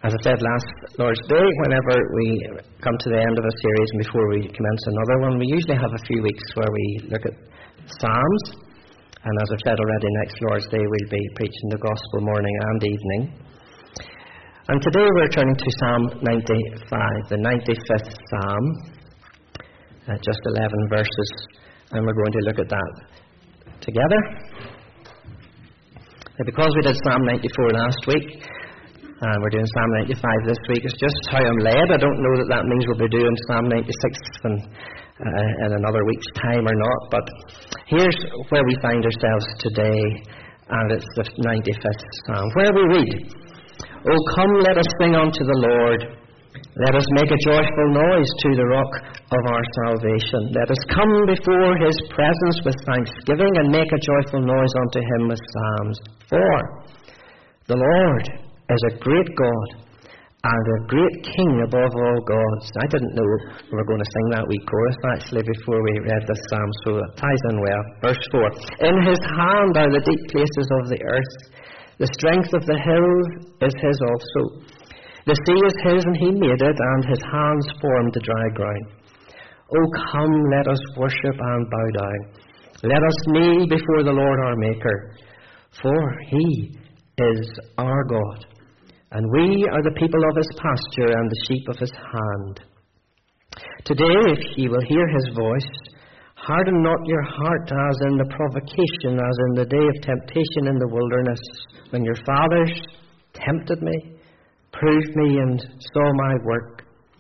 As I said last Lord's Day, whenever we come to the end of a series and before we commence another one, we usually have a few weeks where we look at Psalms. And as I've said already, next Lord's Day we'll be preaching the Gospel morning and evening. And today we're turning to Psalm 95, the 95th Psalm, just 11 verses, and we're going to look at that together. Because we did Psalm 94 last week, and we're doing Psalm 95 this week, it's just how I'm led. I don't know that means we'll be doing Psalm 96 in another week's time or not, but here's where we find ourselves today, and it's the 95th Psalm, where we read, "O come, let us sing unto the Lord. Let us make a joyful noise to the rock of our salvation. Let us come before his presence with thanksgiving and make a joyful noise unto him with psalms. For the Lord is a great God and a great King above all gods." I didn't know we were going to sing that wee chorus actually before we read this psalm, so it ties in well. Verse 4, "In his hand are the deep places of the earth. The strength of the hills is his also. The sea is his, and he made it, and his hands formed the dry ground. O come, let us worship and bow down. Let us kneel before the Lord our Maker. For he is our God, and we are the people of his pasture and the sheep of his hand. Today, if ye will hear his voice, harden not your heart as in the provocation, as in the day of temptation in the wilderness, when your fathers tempted me, proved me, and saw my work.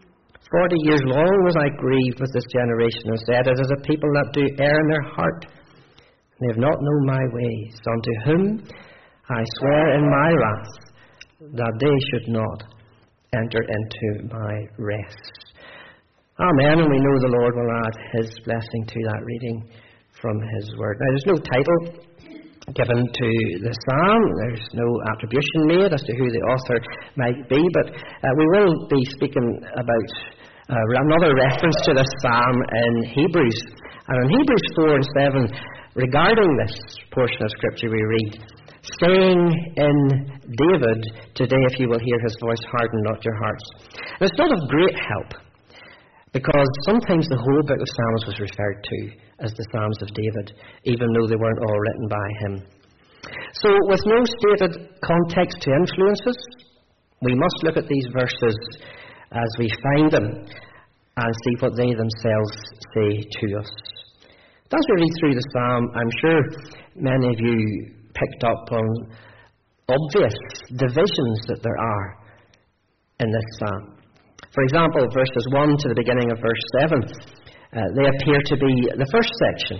40 years long was I grieved with this generation, and said, It is a people that do err in their heart, and they have not known my ways. Unto whom I swear in my wrath, that they should not enter into my rest." Amen, and we know the Lord will add his blessing to that reading from his word. Now, there's no title given to the psalm. There's no attribution made as to who the author might be, but we will be speaking about another reference to this psalm in Hebrews. And in Hebrews 4 and 7, regarding this portion of Scripture we read, "Saying in David, today if you will hear his voice, harden not your hearts." And it's not of great help, because sometimes the whole book of Psalms was referred to as the Psalms of David, even though they weren't all written by him. So, with no stated context to influence us, we must look at these verses as we find them and see what they themselves say to us. As we read through the Psalm, I'm sure many of you picked up on obvious divisions that there are in this Psalm. For example, verses 1 to the beginning of verse 7, they appear to be the first section.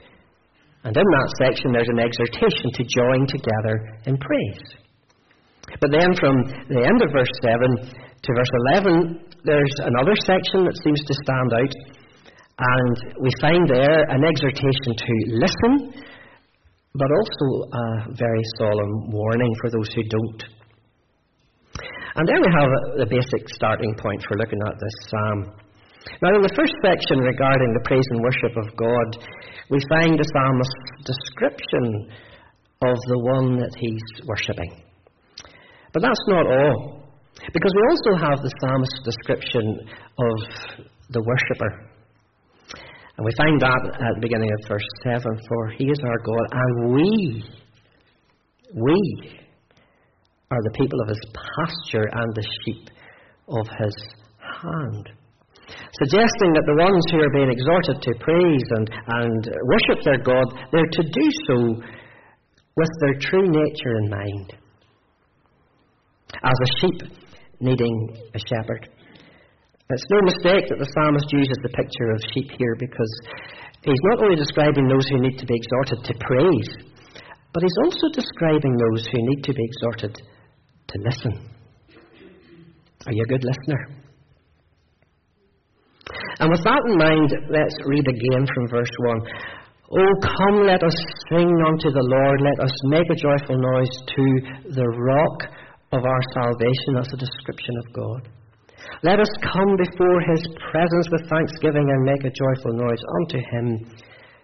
And in that section there's an exhortation to join together in praise. But then from the end of verse 7 to verse 11, there's another section that seems to stand out. And we find there an exhortation to listen, but also a very solemn warning for those who don't. And there we have the basic starting point for looking at this psalm. Now, in the first section regarding the praise and worship of God, we find the psalmist's description of the one that he's worshipping. But that's not all, because we also have the psalmist's description of the worshipper. And we find that at the beginning of verse 7, "For he is our God, and we are the people of his pasture and the sheep of his hand." Suggesting that the ones who are being exhorted to praise and worship their God, they're to do so with their true nature in mind. As a sheep needing a shepherd. It's no mistake that the psalmist uses the picture of sheep here, because he's not only describing those who need to be exhorted to praise, but he's also describing those who need to be exhorted to listen. Are you a good listener? And with that in mind, let's read again from verse 1. "O come, let us sing unto the Lord. Let us make a joyful noise to the rock of our salvation." That's a description of God. "Let us come before his presence with thanksgiving and make a joyful noise unto him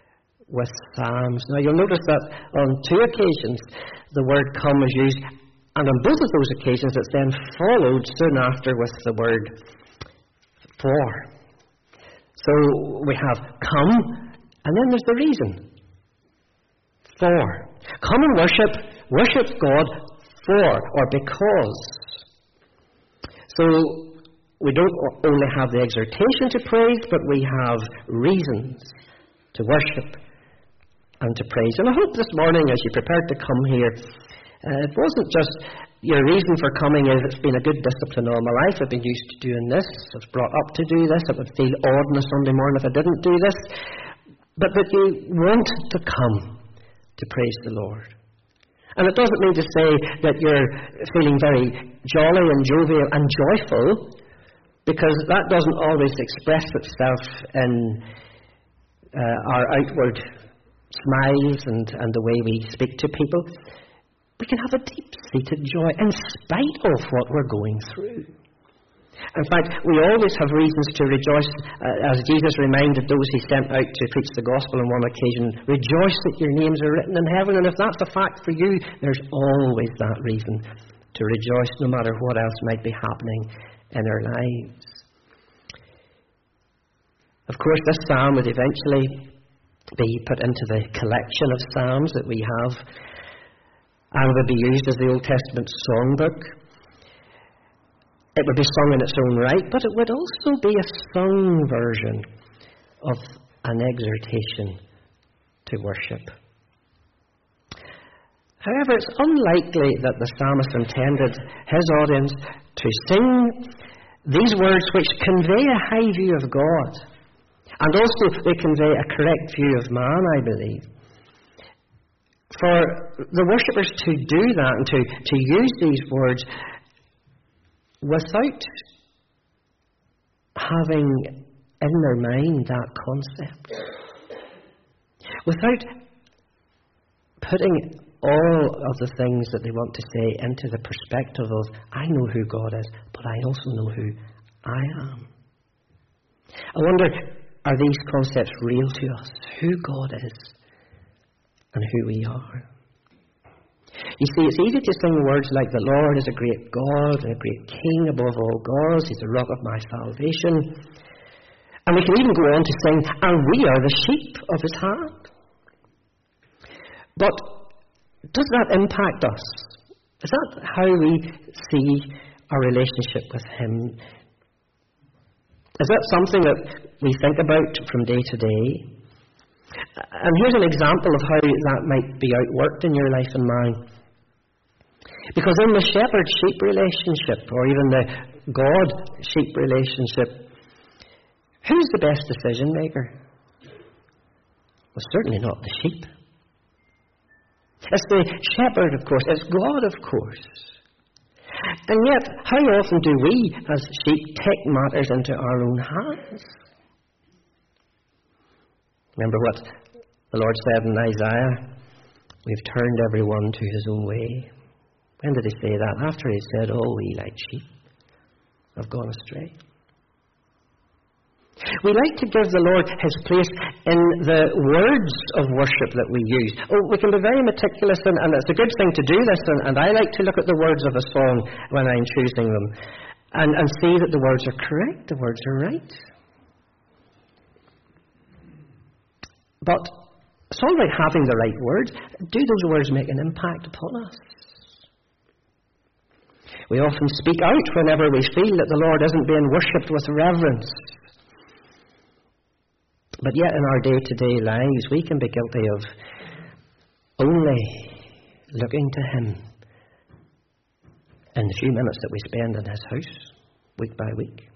with psalms." Now you'll notice that on 2 occasions the word "come" is used And on both of those occasions, it's then followed soon after with the word for. So we have come, and then there's the reason. For. Come and worship God for, or because. So we don't only have the exhortation to praise, but we have reasons to worship and to praise. And I hope this morning, as you prepared to come here, it wasn't just your reason for coming is it's been a good discipline all my life. I've been used to doing this. I was brought up to do this. It would feel odd on a Sunday morning if I didn't do this. But that you want to come to praise the Lord. And it doesn't mean to say that you're feeling very jolly and jovial and joyful, because that doesn't always express itself in our outward smiles and the way we speak to people. We can have a deep-seated joy in spite of what we're going through. In fact, we always have reasons to rejoice, as Jesus reminded those he sent out to preach the gospel on one occasion. Rejoice that your names are written in heaven, and if that's a fact for you, there's always that reason to rejoice, no matter what else might be happening in our lives. Of course, this psalm would eventually be put into the collection of psalms that we have, and would be used as the Old Testament songbook. It would be sung in its own right, but it would also be a sung version of an exhortation to worship. However, it's unlikely that the psalmist intended his audience to sing these words which convey a high view of God, and also they convey a correct view of man, I believe. For the worshippers to do that and to use these words without having in their mind that concept, without putting all of the things that they want to say into the perspective of, I know who God is, but I also know who I am. I wonder, are these concepts real to us? Who God is and who we are. You see, it's easy to sing words like, the Lord is a great God, and a great King above all gods, He's the rock of my salvation. And we can even go on to sing, and we are the sheep of His hand. But does that impact us? Is that how we see our relationship with Him? Is that something that we think about from day to day? And here's an example of how that might be outworked in your life and mine. Because in the shepherd-sheep relationship, or even the God-sheep relationship, who's the best decision maker? Well, certainly not the sheep. It's the shepherd, of course. It's God, of course. And yet, how often do we, as sheep, take matters into our own hands? Remember what the Lord said in Isaiah? We've turned everyone to his own way. When did he say that? After he said, oh, we like sheep have gone astray. We like to give the Lord his place in the words of worship that we use. Oh, we can be very meticulous, and it's a good thing to do this, and I like to look at the words of a song when I'm choosing them, and see that the words are correct, the words are right. But it's all right having the right words. Do those words make an impact upon us? We often speak out whenever we feel that the Lord isn't being worshipped with reverence. But yet in our day-to-day lives, we can be guilty of only looking to Him in the few minutes that we spend in His house, week by week.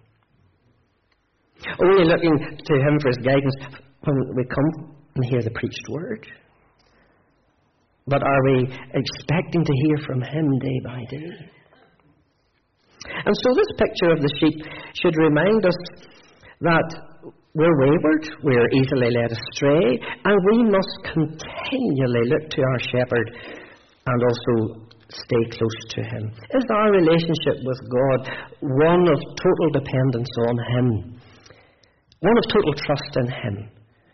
Only looking to Him for His guidance when we come and hear the preached word. But are we expecting to hear from Him day by day? And so this picture of the sheep should remind us that we're wayward, we're easily led astray, and we must continually look to our shepherd and also stay close to him. Is our relationship with God one of total dependence on him? One of total trust in him?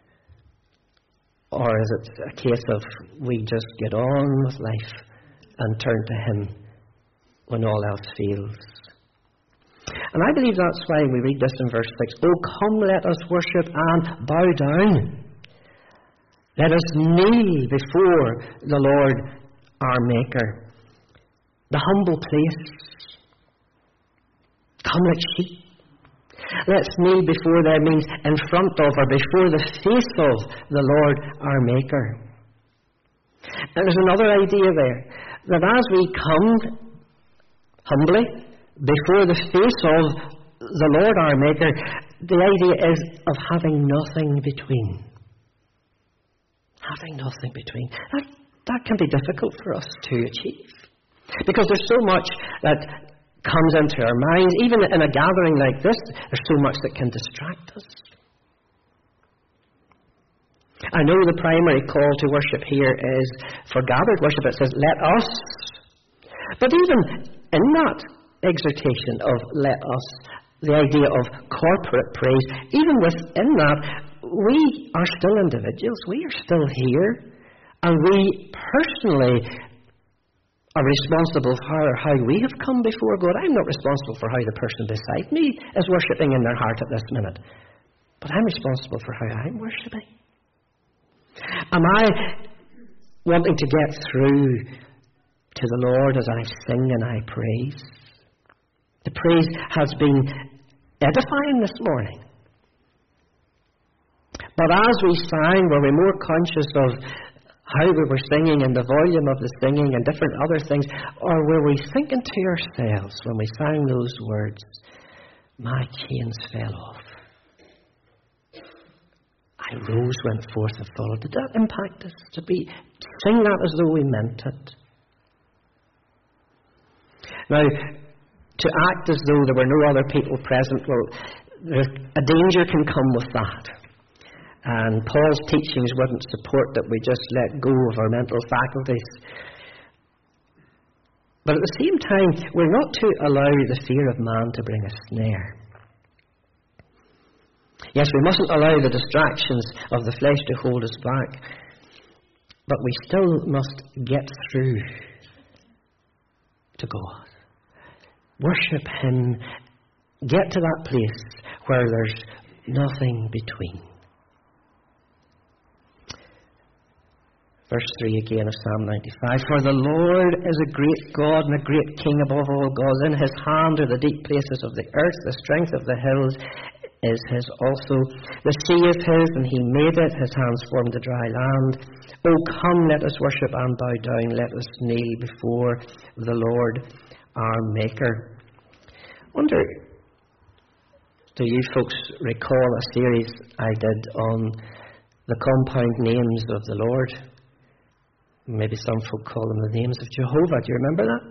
Or is it a case of we just get on with life and turn to him when all else fails. And I believe that's why we read this in verse 6. Oh, come, let us worship and bow down. Let us kneel before the Lord our Maker. The humble place. Come like sheep. Let's kneel before there means in front of or before the face of the Lord our Maker. And there's another idea there, that as we come humbly before the face of the Lord our Maker, the idea is of having nothing between. Having nothing between. That can be difficult for us to achieve. Because there's so much that comes into our minds. Even in a gathering like this, there's so much that can distract us. I know the primary call to worship here is for gathered worship. It says, let us. But even in that exhortation of let us, the idea of corporate praise, even within that, we are still individuals. We are still here. And we personally are responsible for how we have come before God. I'm not responsible for how the person beside me is worshipping in their heart at this minute. But I'm responsible for how I'm worshipping. Am I wanting to get through to the Lord as I sing and I praise? The praise has been edifying this morning. But as we sang, were we more conscious of how we were singing and the volume of the singing and different other things? Or were we thinking to ourselves when we sang those words, my chains fell off, I rose, went forth and followed? Did that impact us? Did we sing that as though we meant it? Now, to act as though there were no other people present, well, a danger can come with that. And Paul's teachings wouldn't support that we just let go of our mental faculties. But at the same time, we're not to allow the fear of man to bring a snare. Yes, we mustn't allow the distractions of the flesh to hold us back. But we still must get through to God. Worship Him. Get to that place where there's nothing between. Verse 3 again of Psalm 95. For the Lord is a great God and a great King above all gods. In His hand are the deep places of the earth. The strength of the hills is His also. The sea is His, and He made it. His hands formed the dry land. Oh, come, let us worship and bow down. Let us kneel before the Lord our Maker. I wonder, do you folks recall a series I did on the compound names of the Lord? Maybe some folk call them the names of Jehovah. Do you remember that?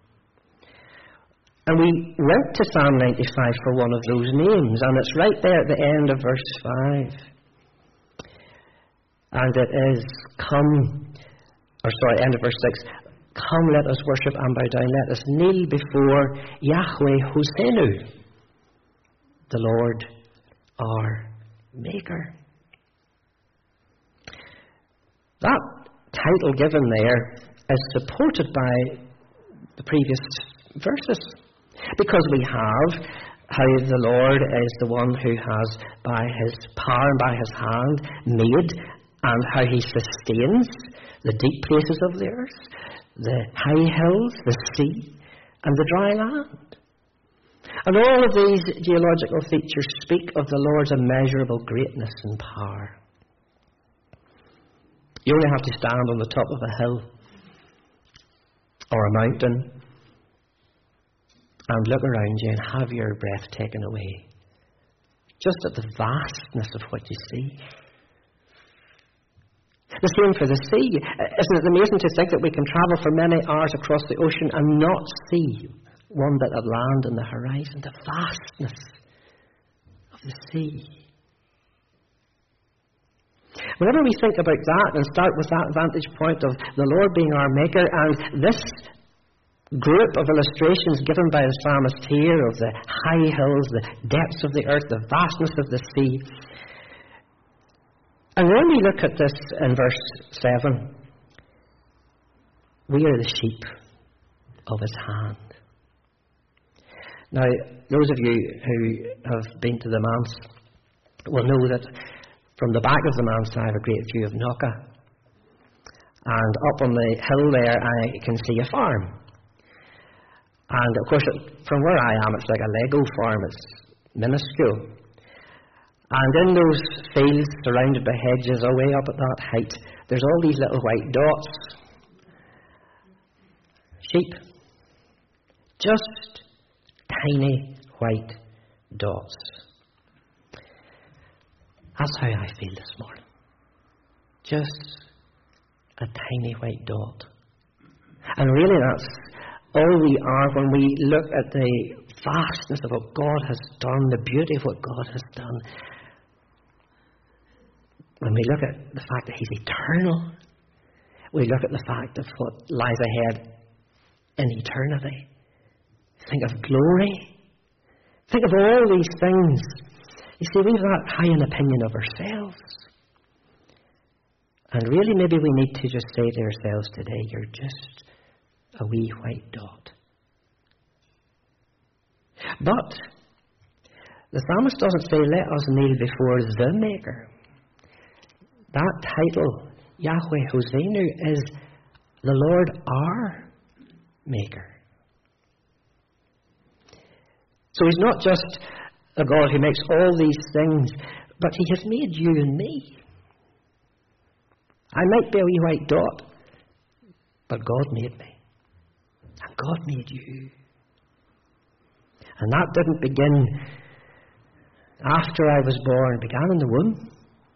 And we went to Psalm 95 for one of those names, and it's right there at the end of verse 5. And it is, end of verse 6. Come, let us worship and bow down. Let us kneel before Yahweh Hosenu, the Lord our Maker. That title given there is supported by the previous verses, because we have how the Lord is the one who has, by His power and by His hand, made, and how He sustains the deep places of the earth, the high hills, the sea, and the dry land. And all of these geological features speak of the Lord's immeasurable greatness and power. You only have to stand on the top of a hill or a mountain and look around you and have your breath taken away, just at the vastness of what you see. The same for the sea. Isn't it amazing to think that we can travel for many hours across the ocean and not see one bit of land on the horizon? The vastness of the sea. Whenever we think about that and start with that vantage point of the Lord being our Maker, and this group of illustrations given by the psalmist here of the high hills, the depths of the earth, the vastness of the sea. And when we look at this in verse 7, we are the sheep of His hand. Now, those of you who have been to the manse will know that from the back of the manse I have a great view of Knocker. And up on the hill there I can see a farm. And of course, from where I am, it's like a Lego farm. It's minuscule. And in those fields, surrounded by hedges, away up at that height, there's all these little white dots. Sheep. Just tiny white dots. That's how I feel this morning. Just a tiny white dot. And really that's all we are when we look at the vastness of what God has done, the beauty of what God has done. When we look at the fact that He's eternal, we look at the fact of what lies ahead in eternity. Think of glory. Think of all these things. You see, we've that high an opinion of ourselves. And really maybe we need to just say to ourselves today, you're just a wee white dot. But the psalmist doesn't say, let us kneel before the Maker. That title, Yahweh Hosenu, is the Lord our Maker. So He's not just a God who makes all these things, but He has made you and me. I might be a wee white dot, but God made me. And God made you. And that didn't begin after I was born. It began in the womb.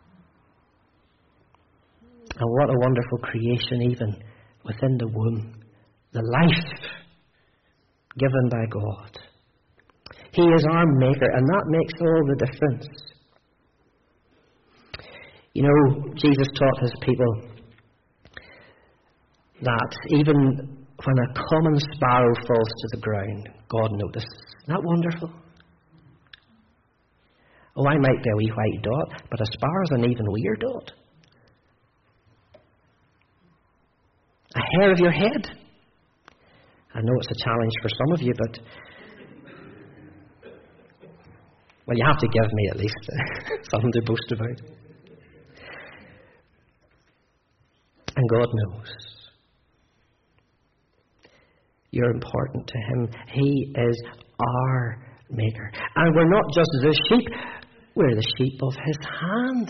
And what a wonderful creation even within the womb. The life given by God. He is our Maker, and that makes all the difference. You know, Jesus taught His people that even when a common sparrow falls to the ground, God notices. Isn't that wonderful? Oh, I might be a wee white dot, but a sparrow's an even weer dot. A hair of your head. I know it's a challenge for some of you, but well, you have to give me at least something to boast about. And God knows. You're important to Him. He is our Maker. And we're not just the sheep, we're the sheep of His hand.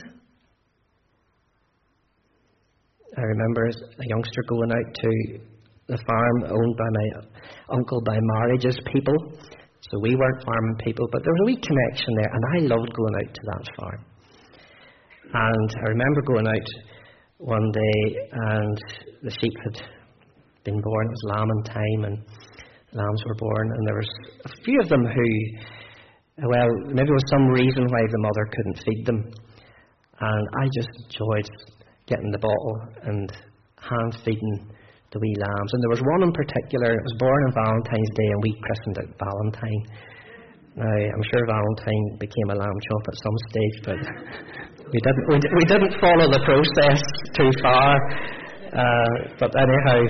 I remember as a youngster going out to the farm owned by my uncle by marriage's people. So we weren't farming people, but there was a wee connection there, and I loved going out to that farm. And I remember going out one day, and the sheep had been born. It was lambing time, and lambs were born, and there was a few of them who, well, maybe there was some reason why the mother couldn't feed them. And I just enjoyed getting the bottle and hand feeding the wee lambs. And there was one in particular, it was born on Valentine's Day, and we christened it Valentine. Now, I'm sure Valentine became a lamb chop at some stage, but we didn't follow the process too far. But anyhow,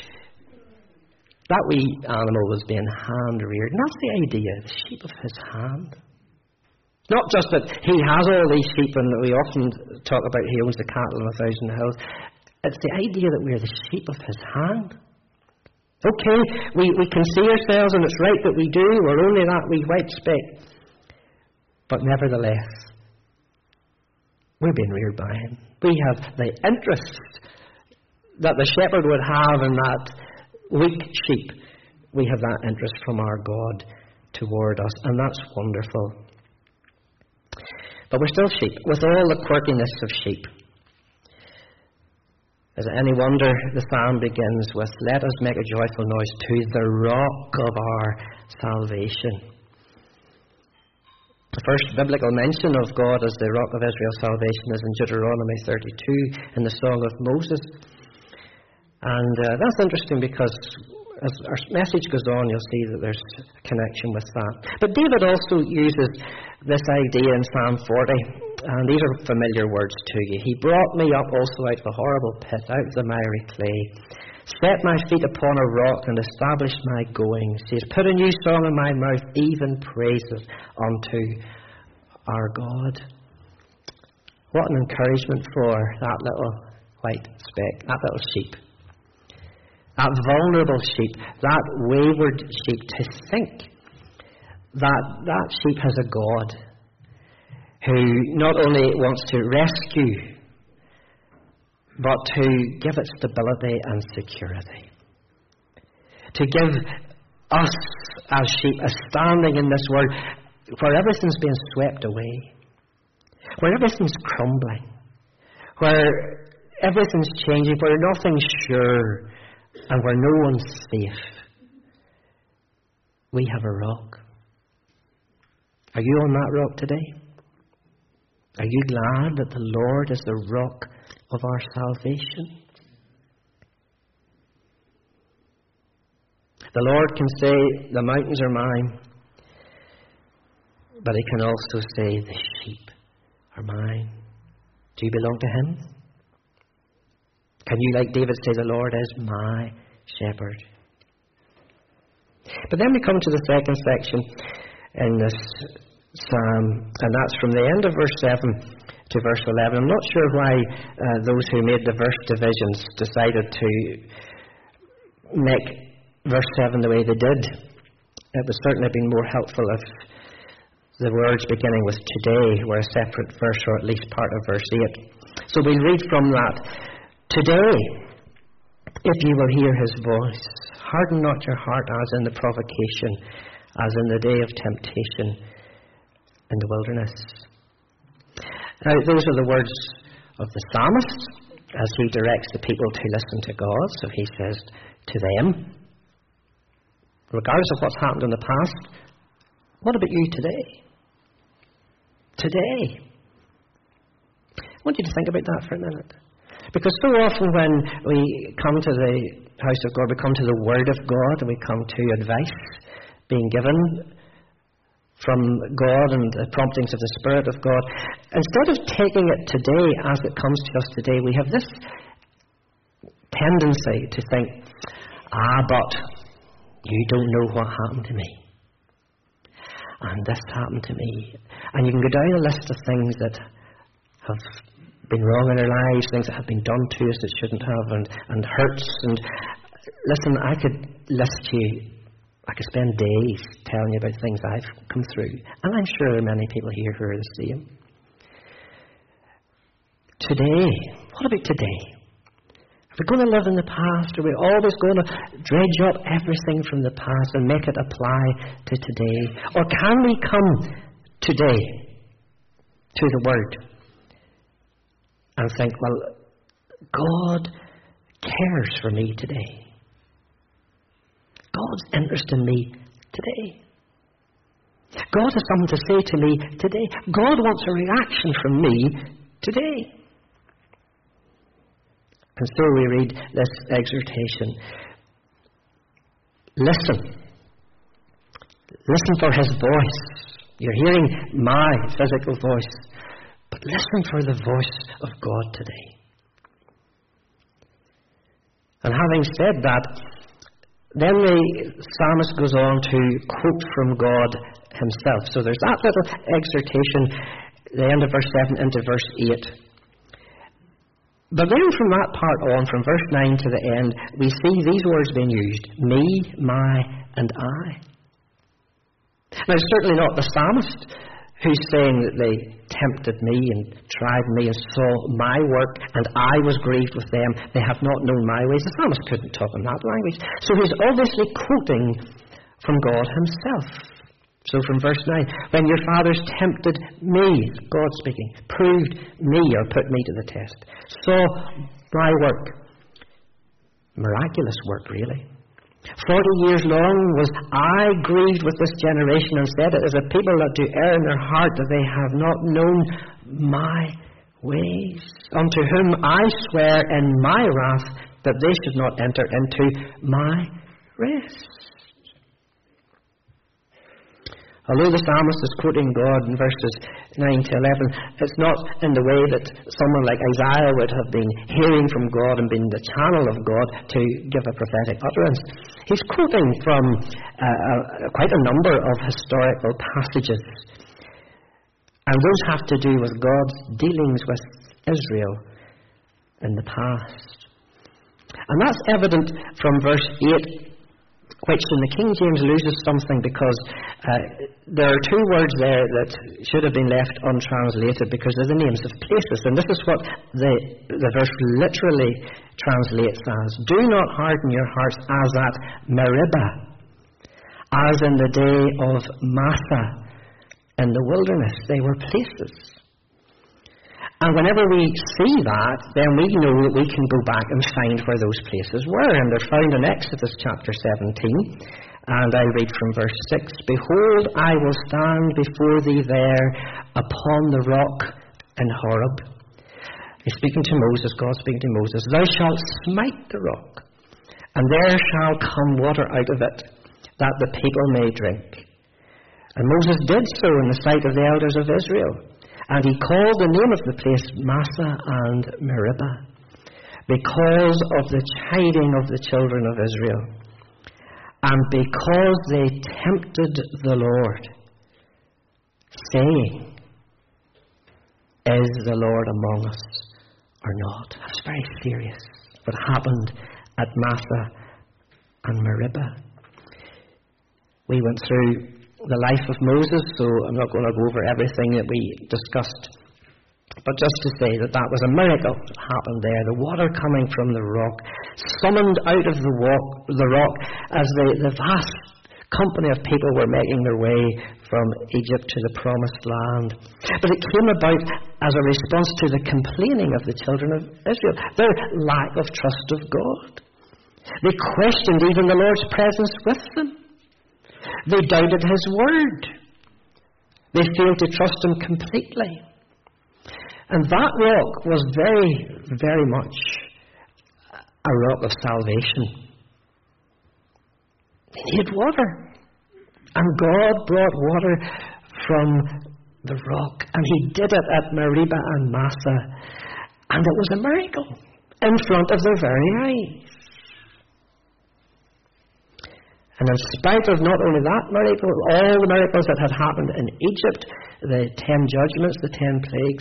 that wee animal was being hand-reared. And that's the idea, the sheep of His hand. Not just that He has all these sheep, and we often talk about He owns the cattle on 1,000 hills. It's the idea that we're the sheep of His hand. Okay, we can see ourselves, and it's right that we do. We're only that wee white speck. But nevertheless, we're being reared by Him. We have the interest that the shepherd would have in that weak sheep. We have that interest from our God toward us, and that's wonderful. But we're still sheep, with all the quirkiness of sheep. Is it any wonder the psalm begins with, let us make a joyful noise to the rock of our salvation. The first biblical mention of God as the rock of Israel's salvation is in Deuteronomy 32 in the Song of Moses. And that's interesting because as our message goes on, you'll see that there's a connection with that. But David also uses this idea in Psalm 40. And these are familiar words to you. He brought me up also out of a horrible pit, out of the miry clay. Set my feet upon a rock and established my goings. He has put a new song in my mouth, even praises unto our God. What an encouragement for that little white speck, that little sheep. That vulnerable sheep, that wayward sheep, to think that sheep has a God who not only wants to rescue, but to give it stability and security. To give us as sheep a standing in this world where everything's being swept away, where everything's crumbling, where everything's changing, where nothing's sure, and where no one's safe. We have a rock. Are you on that rock today? Are you glad that the Lord is the rock of our salvation? The Lord can say, the mountains are mine, but He can also say, the sheep are mine. Do you belong to Him? Can you, like David, say, the Lord is my shepherd? But then we come to the second section in this psalm, and that's from the end of verse 7 to verse 11. I'm not sure why those who made the verse divisions decided to make verse 7 the way they did. It would certainly have been more helpful if the words beginning with today were a separate verse, or at least part of verse 8. So we'll read from that. Today, if you will hear His voice, harden not your heart as in the provocation, as in the day of temptation in the wilderness. Now, those are the words of the psalmist as he directs the people to listen to God. So he says to them, regardless of what's happened in the past, what about you today? Today. I want you to think about that for a minute. Because so often when we come to the house of God, we come to the Word of God, and we come to advice being given from God and the promptings of the Spirit of God. Instead of taking it today as it comes to us today, we have this tendency to think, but you don't know what happened to me. And this happened to me. And you can go down a list of things that have been wrong in our lives, things that have been done to us that shouldn't have, and hurts. And listen, I could list you, I could spend days telling you about things I've come through. And I'm sure there are many people here who are the same. Today, what about today? Are we going to live in the past? Are we always going to dredge up everything from the past and make it apply to today? Or can we come today to the Word and think, well, God cares for me today. God's interested in me today. God has something to say to me today. God wants a reaction from me today. And so we read this exhortation. Listen. Listen for His voice. You're hearing my physical voice. But listen for the voice of God today. And having said that, then the psalmist goes on to quote from God Himself. So there's that little exhortation, the end of verse 7 into verse 8. But then from that part on, from verse 9 to the end, we see these words being used. Me, my, and I. Now, it's certainly not the psalmist who's saying that they tempted me and tried me and saw my work, and I was grieved with them. They have not known my ways. The psalmist couldn't talk in that language. So he's obviously quoting from God Himself. So from verse 9, when your fathers tempted me, God speaking, proved me or put me to the test, saw my work, miraculous work really. 40 years long was I grieved with this generation, and said, it is a people that do err in their heart, that they have not known my ways, unto whom I swear in my wrath that they should not enter into my rest. Although the psalmist is quoting God in verses 9 to 11, it's not in the way that someone like Isaiah would have been hearing from God and been the channel of God to give a prophetic utterance. He's quoting from quite a number of historical passages. And those have to do with God's dealings with Israel in the past. And that's evident from verse 8, which in the King James loses something because there are two words there that should have been left untranslated because they're the names of places. And this is what the verse literally translates as. Do not harden your hearts as at Meribah, as in the day of Massah in the wilderness. They were places. And whenever we see that, then we know that we can go back and find where those places were. And they're found in Exodus chapter 17. And I read from verse 6. Behold, I will stand before thee there upon the rock in Horeb. He's speaking to Moses, God speaking to Moses. Thou shalt smite the rock, and there shall come water out of it, that the people may drink. And Moses did so in the sight of the elders of Israel. And he called the name of the place Massah and Meribah, because of the chiding of the children of Israel, and because they tempted the Lord, saying, Is the Lord among us or not? That's very serious, what happened at Massah and Meribah. We went through the life of Moses, so I'm not going to go over everything that we discussed. But just to say that was a miracle that happened there. The water coming from the rock, summoned out of the rock as the vast company of people were making their way from Egypt to the promised land. But it came about as a response to the complaining of the children of Israel, their lack of trust of God. They questioned even the Lord's presence with them. They doubted His word. They failed to trust Him completely. And that rock was very, very much a rock of salvation. They needed water. And God brought water from the rock. And He did it at Meribah and Massah. And it was a miracle in front of their very eyes. And in spite of not only that miracle, all the miracles that had happened in Egypt, the 10 judgments, the 10 plagues,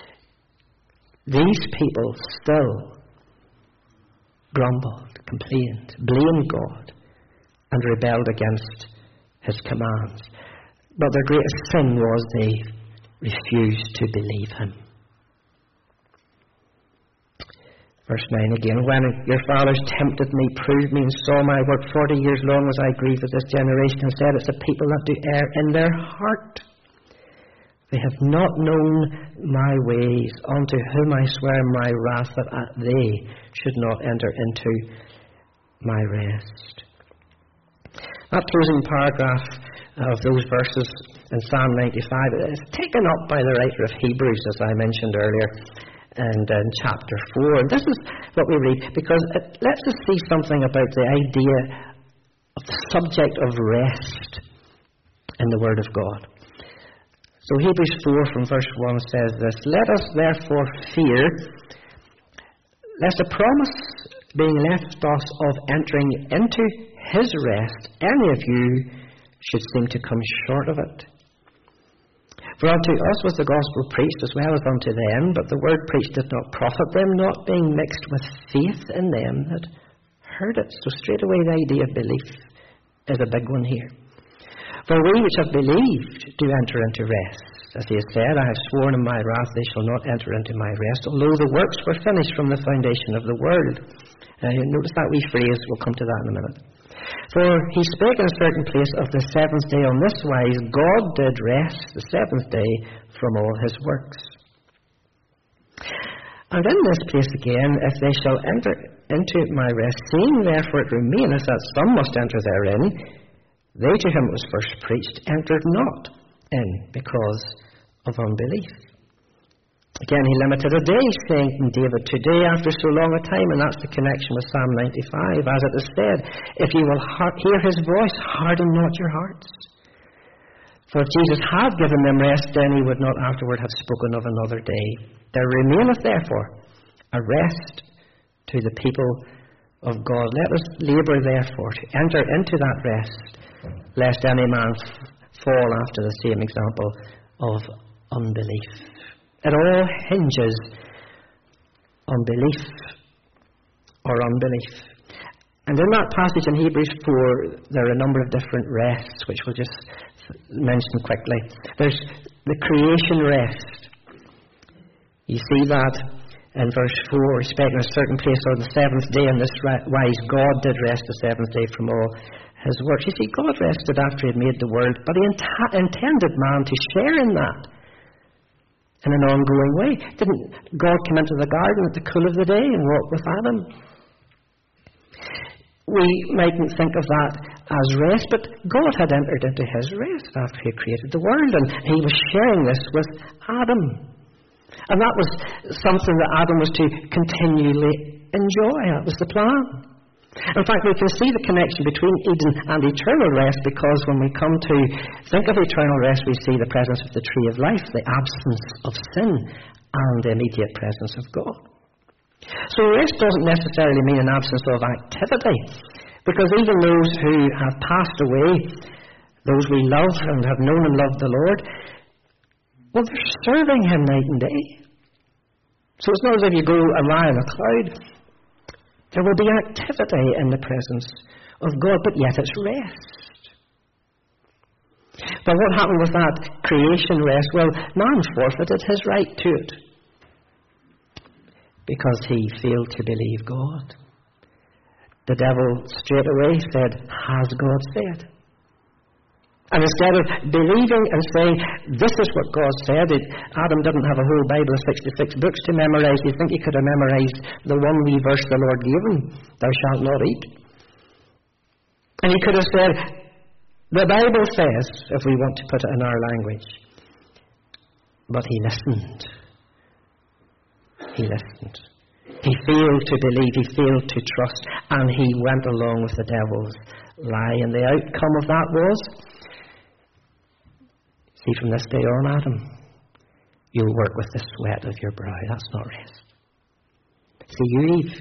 these people still grumbled, complained, blamed God, and rebelled against His commands. But their greatest sin was they refused to believe Him. Verse 9 again, when your fathers tempted me, proved me, and saw my work 40 years long, was I grieved with this generation, and said, it's a people that do err in their heart. They have not known my ways, unto whom I swear my wrath, that they should not enter into my rest. That closing paragraph of those verses in Psalm 95 is taken up by the writer of Hebrews, as I mentioned earlier, and in chapter 4. And this is what we read, because it lets us see something about the idea of the subject of rest in the Word of God. So Hebrews 4 from verse 1 says this, Let us therefore fear, lest a promise being left us of entering into His rest, any of you should seem to come short of it. For unto us was the gospel preached as well as unto them, but the word preached did not profit them, not being mixed with faith in them that heard it. So straight away the idea of belief is a big one here. For we which have believed do enter into rest. As He has said, I have sworn in my wrath, they shall not enter into my rest, although the works were finished from the foundation of the world. Notice that wee phrase, we'll come to that in a minute. For He spake in a certain place of the seventh day on this wise, God did rest the seventh day from all His works. And in this place again, if they shall enter into my rest, seeing therefore it remaineth that some must enter therein, they to whom it was first preached entered not in because of unbelief. Again, He limited a day, saying in David, today after so long a time, and that's the connection with Psalm 95, as it is said, if you will hear His voice, harden not your hearts. For if Jesus had given them rest, then he would not afterward have spoken of another day. There remaineth therefore a rest to the people of God. Let us labour therefore to enter into that rest, lest any man fall after the same example of unbelief. It all hinges on belief or unbelief. And in that passage in Hebrews 4, there are a number of different rests, which we'll just mention quickly. There's the creation rest. You see that in verse 4, speaking of a certain place on the seventh day, in this wise God did rest the seventh day from all his works. You see, God rested after he had made the world, but he intended man to share in that in an ongoing way. Didn't God come into the garden at the cool of the day and walk with Adam? We mightn't think of that as rest, but God had entered into his rest after he created the world, and he was sharing this with Adam. And that was something that Adam was to continually enjoy. That was the plan. In fact, we can see the connection between Eden and eternal rest, because when we come to think of eternal rest, we see the presence of the tree of life, the absence of sin, and the immediate presence of God. So rest doesn't necessarily mean an absence of activity, because even those who have passed away, those we love and have known and loved the Lord, well, they're serving him night and day. So it's not as if you go and lie in a cloud. There will be activity in the presence of God, but yet it's rest. But what happened with that creation rest? Well, man forfeited his right to it, because he failed to believe God. The devil straight away said, has God said? And instead of believing and saying, this is what God said, Adam didn't have a whole Bible of 66 books to memorize. You think he could have memorized the one wee verse the Lord gave him, thou shalt not eat? And he could have said, the Bible says, if we want to put it in our language. But he listened. He listened. He failed to believe, he failed to trust, and he went along with the devil's lie. And the outcome of that was, see, from this day on, Adam, you'll work with the sweat of your brow. That's not rest. See, you, Eve,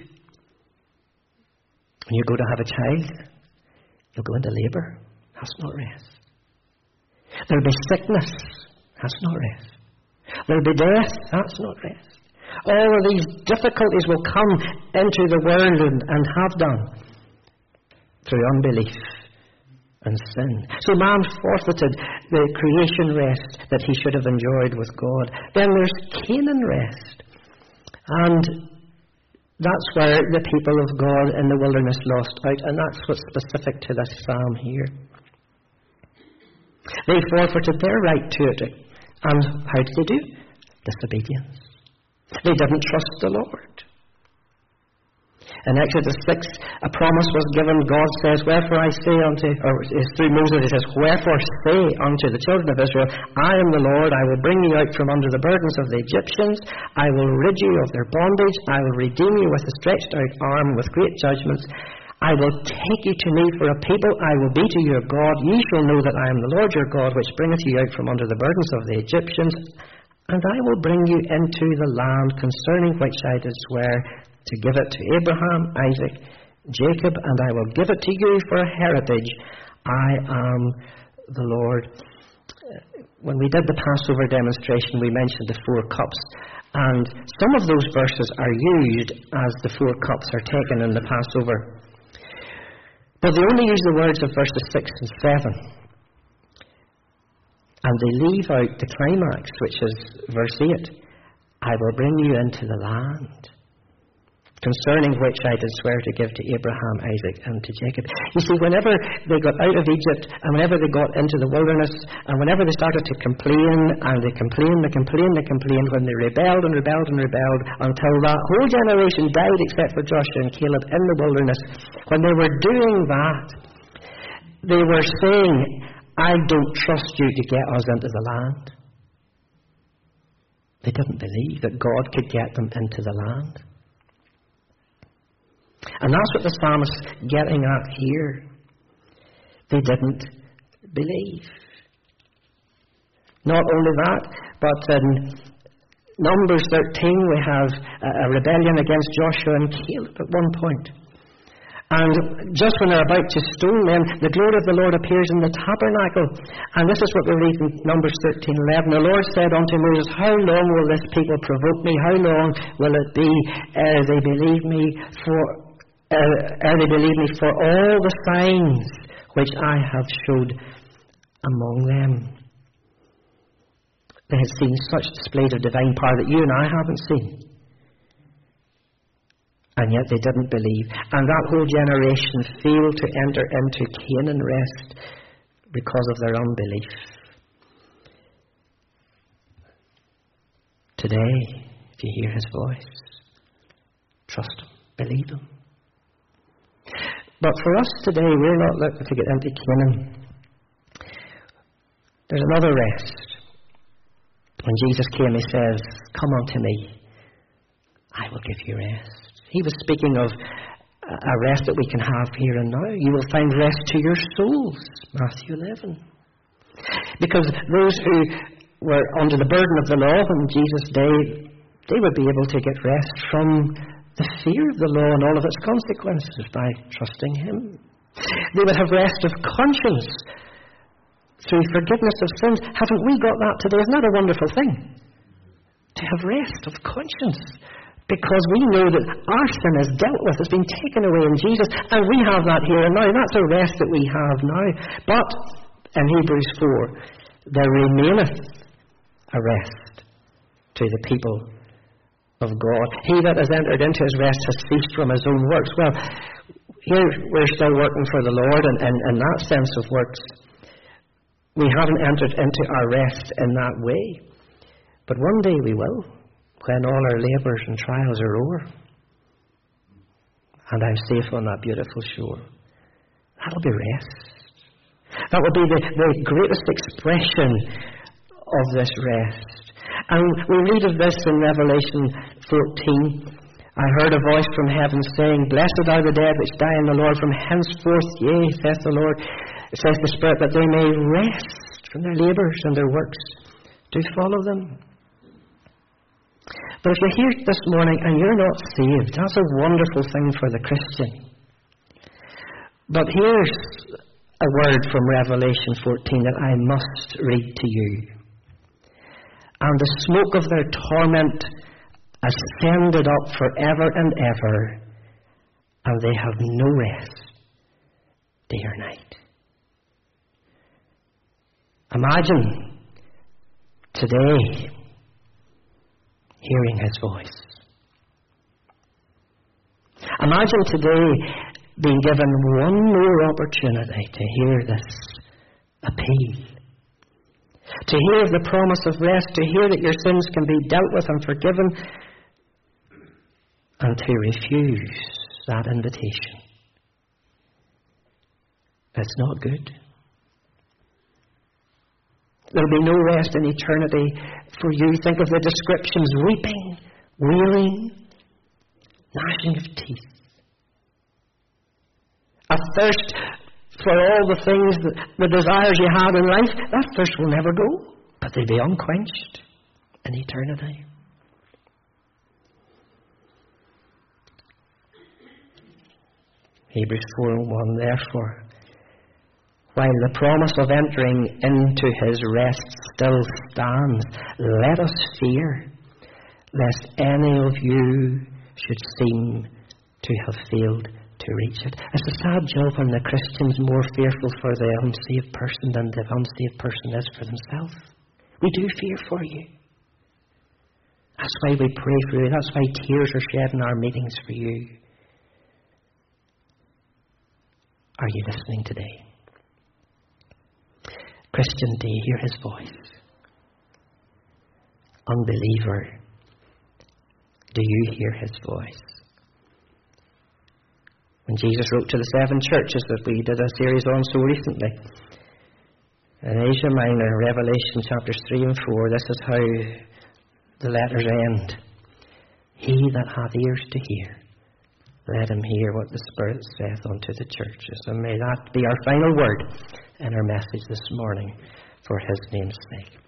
when you go to have a child, you'll go into labour. That's not rest. There'll be sickness. That's not rest. There'll be death. That's not rest. All of these difficulties will come into the world and have done through unbelief and sin. So man forfeited the creation rest that he should have enjoyed with God. Then there's Canaan rest. And that's where the people of God in the wilderness lost out. And that's what's specific to this psalm here. They forfeited their right to it. And how did they do? Disobedience. They didn't trust the Lord. In Exodus 6, a promise was given. God says, wherefore I say unto, or through Moses it says, wherefore say unto the children of Israel, I am the Lord, I will bring you out from under the burdens of the Egyptians, I will rid you of their bondage, I will redeem you with a stretched out arm, with great judgments, I will take you to me for a people, I will be to your God, ye shall know that I am the Lord your God, which bringeth you out from under the burdens of the Egyptians, and I will bring you into the land concerning which I did swear to give it to Abraham, Isaac, Jacob, and I will give it to you for a heritage. I am the Lord. When we did the Passover demonstration, we mentioned the 4 cups, and some of those verses are used as the 4 cups are taken in the Passover. But they only use the words of verses 6 and 7. And they leave out the climax, which is verse 8. I will bring you into the land, concerning which I did swear to give to Abraham, Isaac, and to Jacob. You see, whenever they got out of Egypt, and whenever they got into the wilderness, and whenever they started to complain, and they complained, when they rebelled, until that whole generation died except for Joshua and Caleb in the wilderness, when they were doing that, they were saying, I don't trust you to get us into the land. They didn't believe that God could get them into the land. And that's what the psalmist's getting at here. They didn't believe. Not only that, but in Numbers 13 we have a rebellion against Joshua and Caleb at one point. And just when they're about to stone them, the glory of the Lord appears in the tabernacle. And this is what we read in Numbers 13:11. The Lord said unto Moses, How long will this people provoke me? How long will it be ere they believe me for all the signs which I have showed among them? They had seen such displays of divine power that you and I haven't seen. And yet they didn't believe. And that whole generation failed to enter into Canaan rest because of their unbelief. Today, if you hear his voice, trust him, believe him. But for us today, we're not looking to get into Canaan. There's another rest. When Jesus came, he says, Come unto me, I will give you rest. He was speaking of a rest that we can have here and now. You will find rest to your souls, Matthew 11. Because those who were under the burden of the law in Jesus' day, they would be able to get rest from the fear of the law and all of its consequences by trusting him. They would have rest of conscience through forgiveness of sins. Haven't we got that today? Isn't that a wonderful thing? To have rest of conscience. Because we know that our sin is dealt with, it's been taken away in Jesus, and we have that here and now. That's a rest that we have now. But in Hebrews 4, there remaineth a rest to the people of God. He that has entered into his rest has ceased from his own works. Well, here we're still working for the Lord, and in that sense of works, we haven't entered into our rest in that way. But one day we will. When all our labours and trials are over, and I'm safe on that beautiful shore, that'll be rest. That will be the greatest expression of this rest. And we read of this in Revelation 14. I heard a voice from heaven saying, Blessed are the dead which die in the Lord from henceforth, yea, saith the Lord, saith the Spirit, that they may rest from their labours and their works. Do follow them. But if you're here this morning and you're not saved, that's a wonderful thing for the Christian. But here's a word from Revelation 14 that I must read to you. And the smoke of their torment ascended up forever and ever, and they have no rest day or night. Imagine today hearing his voice. Imagine today being given one more opportunity to hear this appeal. To hear of the promise of rest, to hear that your sins can be dealt with and forgiven, and to refuse that invitation. It's not good. There'll be no rest in eternity for you. Think of the descriptions: weeping, wailing, gnashing of teeth. A thirst for all the things, the desires you had in life. That thirst will never go, but they'll be unquenched in eternity. Hebrews 4:1, therefore, while the promise of entering into his rest still stands, let us fear, lest any of you should seem to have failed to reach it. It's a sad job when the Christian's more fearful for the unsaved person than the unsaved person is for themselves. We do fear for you. That's why we pray for you. That's why tears are shed in our meetings for you. Are you listening today? Christian, do you hear his voice? Unbeliever, do you hear his voice? When Jesus wrote to the 7 churches that we did a series on so recently, in Asia Minor, Revelation chapters 3 and 4, this is how the letters end. He that hath ears to hear, let him hear what the Spirit saith unto the churches. And may that be our final word in our message this morning, for his name's sake.